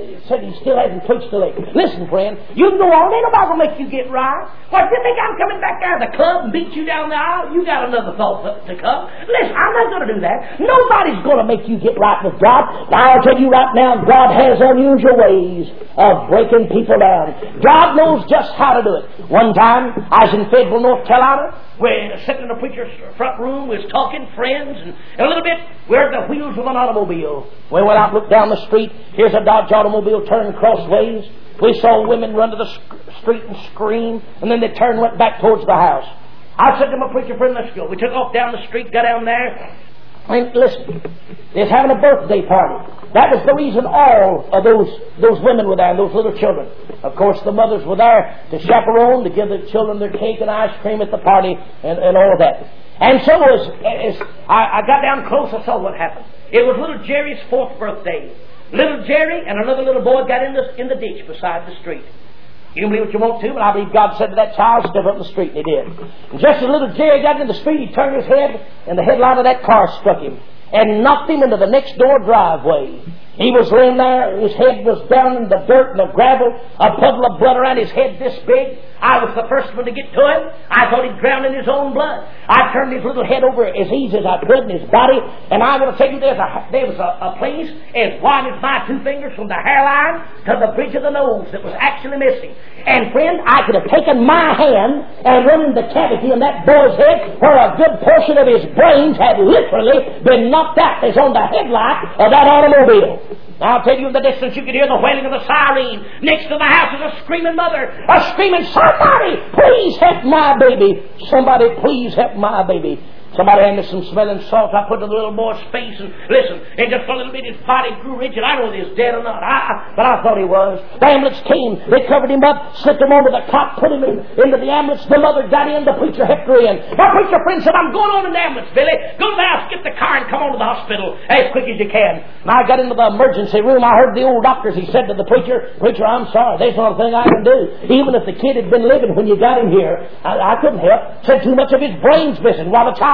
he still hasn't preached the lake. Listen, friend, you can go on. Ain't nobody going to make you get right. What, do you think I'm coming back out of the club and beat you down the aisle? You got another thought to come. Listen, I'm not going to do that. Nobody's going to make you get right with God. I'll tell you right now, God has unusual ways of breaking people down. God knows just how to do it. One time, I was in Fayetteville, North Carolina. We're sitting in the preacher's front room. We was talking, friends, and a little bit, we heard the wheels of an automobile. We went out and looked down the street. Here's a Dodge automobile turned crossways. We saw women run to the street and scream, and then they turned and went back towards the house. I said to my preacher friend, let's go. We took off down the street, got down there. And listen, they was having a birthday party. That was the reason all of those women were there and those little children. Of course, the mothers were there to chaperone, to give the children their cake and ice cream at the party and all of that. And so as I got down close, I saw what happened. It was little Jerry's 4th birthday. Little Jerry and another little boy got in the ditch beside the street. You can believe what you want to, but I believe God said to that child, step up the street, and he did. And just as little Jerry got into the street, he turned his head, and the headlight of that car struck him and knocked him into the next door driveway. He was laying there, his head was down in the dirt and the gravel, a puddle of blood around his head this big. I was the first one to get to him. I thought he'd drown in his own blood. I turned his little head over as easy as I could in his body, and I will tell you there was a place as wide as my 2 fingers from the hairline to the bridge of the nose that was actually missing. And friend, I could have taken my hand and run in the cavity in that boy's head where a good portion of his brains had literally been knocked out. It's on the headlight of that automobile. I'll tell you in the distance you could hear the wailing of the siren. Next to the house is a screaming mother, a screaming, somebody please help my baby. Somebody please help my baby. Somebody handed some smelling salt. I put it in the little boy's face, and listen, in just a little bit his body grew rigid. I don't know if he was dead or not, but I thought he was. The ambulance came. They covered him up, slipped him onto the cot, put him into the ambulance. The mother got in, the preacher helped her in. My preacher friend said, I'm going on in the ambulance, Billy. Go to the house, get the car, and come on to the hospital as quick as you can. And I got into the emergency room. I heard the old doctors. He said to the preacher, I'm sorry, there's not a thing I can do. Even if the kid had been living when you got him here, I couldn't help. Said too much of his brain's missing while the child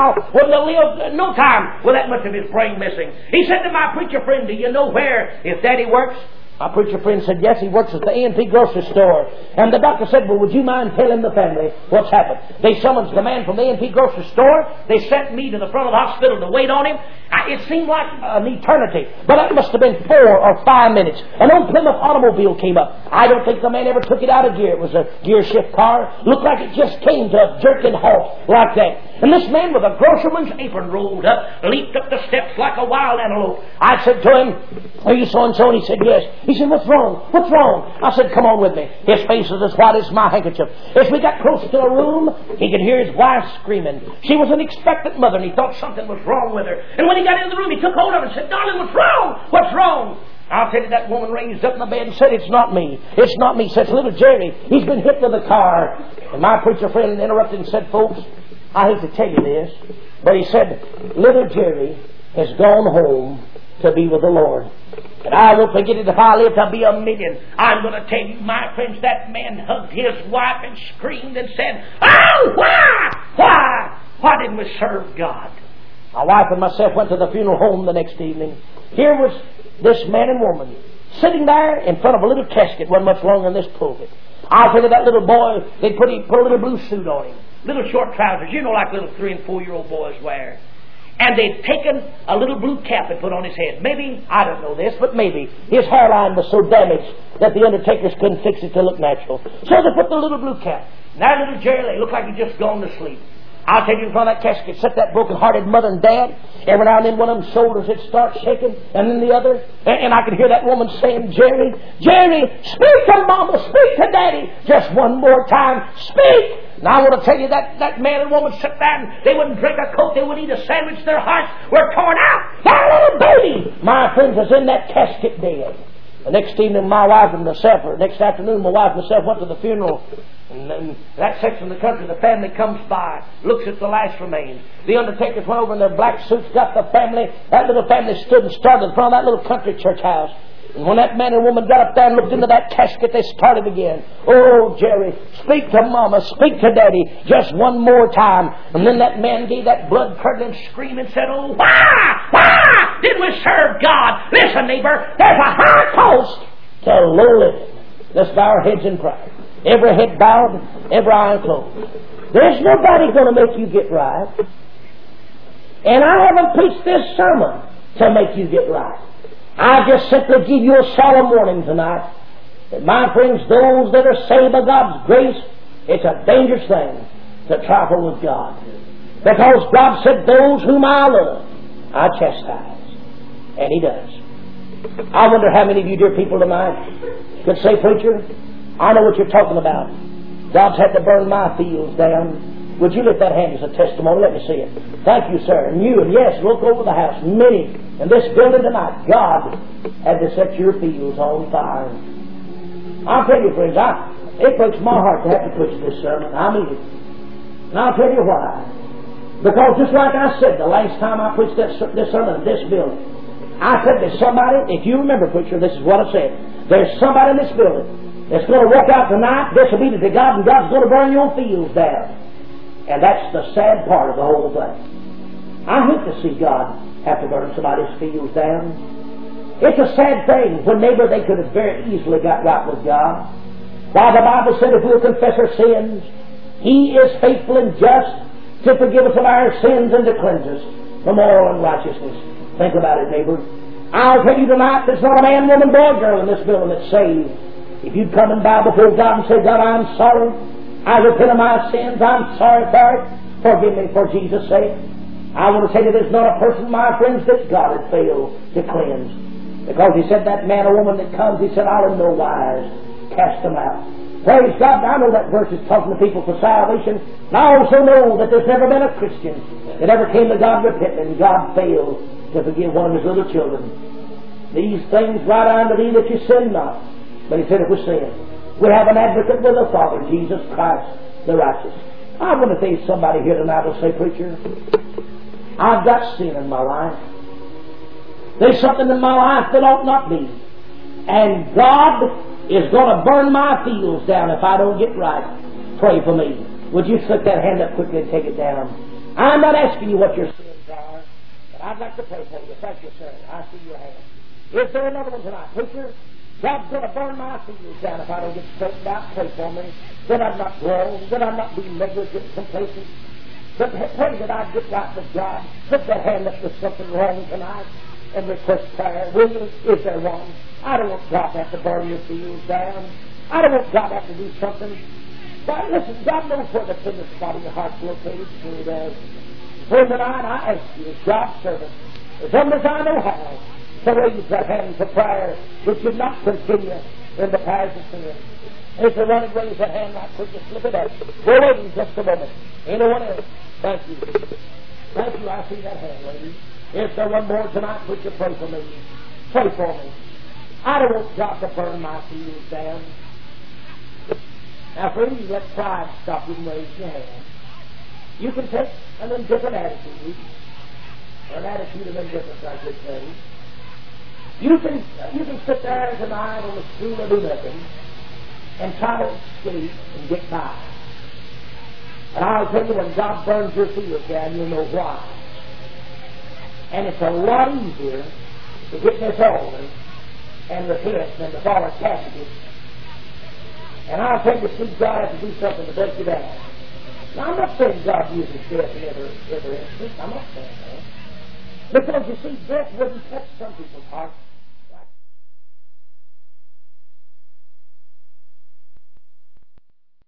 now wouldn't have lived no time with that much of his brain missing. He said to my preacher friend, do you know where his daddy works? My preacher friend said, yes, he works at the A&P grocery store. And the doctor said, well, would you mind telling the family what's happened? They summoned the man from the A&P grocery store. They sent me to the front of the hospital to wait on him. It seemed like an eternity, but that must have been 4 or 5 minutes. An old Plymouth automobile came up. I don't think the man ever took it out of gear. It was a gear shift car. Looked like it just came to a jerking halt like that. And this man with a grocerman's apron rolled up, leaped up the steps like a wild antelope. I said to him, are you so-and-so? And he said, yes. He said, what's wrong? What's wrong? I said, come on with me. His face was as white as my handkerchief. As we got close to a room, he could hear his wife screaming. She was an expectant mother, and he thought something was wrong with her. And when he got in the room, he took hold of her and said, darling, what's wrong? What's wrong? I'll tell you, that woman raised up in the bed and said, it's not me. It's not me. Says, little Jerry, he's been hit with a car. And my preacher friend interrupted and said, folks, I hate to tell you this, but he said, little Jerry has gone home to be with the Lord. And I won't forget it if I live to be 1,000,000. I'm going to tell you, my friends, that man hugged his wife and screamed and said, oh, why didn't we serve God? My wife and myself went to the funeral home the next evening. Here was this man and woman sitting there in front of a little casket, wasn't much longer than this pulpit. I'll tell you, that little boy, they put a little blue suit on him, little short trousers, like little 3- and 4-year-old boys wear. And they'd taken a little blue cap and put on his head. Maybe, I don't know this, but maybe his hairline was so damaged that the undertakers couldn't fix it to look natural. So they put the little blue cap. Now little Jerry lay, looked like he'd just gone to sleep. I'll tell you, in front of that casket sat that broken-hearted mother and dad. Every now and then one of them shoulders would start shaking, and then the other. And I could hear that woman saying, Jerry, speak to Mama, speak to Daddy. Just one more time, speak. Now I want to tell you that man and woman sat there and they wouldn't drink a Coke, they wouldn't eat a sandwich, their hearts were torn out. That little baby, my friends, was in that casket dead. The next evening, my wife and myself, or next afternoon, my wife and myself went to the funeral. And then that section of the country, the family comes by, looks at the last remains. The undertakers went over in their black suits, got the family. That little family stood and started in front of that little country church house. And when that man and woman got up there and looked into that casket, they started again. Oh, Jerry, speak to Mama, speak to Daddy, just one more time. And then that man gave that blood-curdling scream and said, oh, why did we serve God? Listen, neighbor, there's a high cost to low living. Let's bow our heads in prayer. Every head bowed, every eye closed. There's nobody going to make you get right. And I haven't preached this sermon to make you get right. I just simply give you a solemn warning tonight that, my friends, those that are saved by God's grace, it's a dangerous thing to trifle with God. Because God said, those whom I love, I chastise. And He does. I wonder how many of you dear people tonight could say, preacher, I know what you're talking about. God's had to burn my fields down. Would you lift that hand as a testimony? Let me see it. Thank you, sir. And you, and yes, look over the house. Many in this building tonight, God had to set your fields on fire. I'll tell you, friends, it breaks my heart to have to preach this sermon. I mean it. And I'll tell you why. Because just like I said the last time I preached this sermon in this building, I said there's somebody, if you remember, preacher, this is what I said. There's somebody in this building that's going to walk out tonight disobedient to God, and God's going to burn your fields down. And that's the sad part of the whole thing. I hate to see God have to burn somebody's fields down. It's a sad thing when neighbor they could have very easily got right with God. Why, the Bible said if we'll confess our sins, He is faithful and just to forgive us of our sins and to cleanse us from all unrighteousness. Think about it, neighbor. I'll tell you tonight, there's not a man, woman, boy, girl in this building that's saved. If you'd come and bow before God and say, God, I'm sorry. I repent of my sins. I'm sorry for it. Forgive me for Jesus' sake. I want to tell you there's not a person, my friends, that God had failed to cleanse. Because He said that man or woman that comes, He said, I'll in no wise cast them out. Praise God. I know that verse is talking to people for salvation. And I also know that there's never been a Christian that ever came to God repenting, and God failed to forgive one of His little children. These things write unto thee that you sin not. But He said if we sin, we have an advocate with the Father, Jesus Christ, the righteous. I want to tell you, somebody here tonight will say, preacher, I've got sin in my life. There's something in my life that ought not be. And God is going to burn my fields down if I don't get right. Pray for me. Would you slip that hand up quickly and take it down? I'm not asking you what your sins are, but I'd like to pray for you. Thank you, sir. I see your hand. Is there another one tonight? Preacher, God's going to burn my feelings down if I don't get straightened out. Pray for me. Then I'd not grow. Then I'd not be negligent, complacent. But pray that I'd get right with God. Put that hand up, there's something wrong tonight, and request prayer. Will you? Is there one? I don't want God to have to burn your feelings down. I don't want God to have to do something. But listen, God knows where the tender spot in your heart's located. Sure He does. So tonight I ask you, as God's servant, as humble as I know how, to raise that hand for prayer, which should not continue in the paths of sin. If you want to raise that hand right quick, just slip it up. We're waiting just a moment. Anyone else? Thank you. Thank you. I see that hand, lady. If there one more tonight, would you pray for me? Pray for me. I don't want God to burn my feelings down. Now, friends, you let pride stop you and raise your hand. You can take an indifferent attitude, or an attitude of indifference, I should say. You can sit there tonight on the stool and do nothing, and try to escape and get by. And I'll tell you, when God burns your feelings down, you'll know why. And it's a lot easier to get this altar and repent than to fall a casket. And I'll tell you, see God has to do something to break you down. Now, I'm not saying God uses death in every instance. I'm not saying that. Because, you see, death wouldn't touch some people's hearts.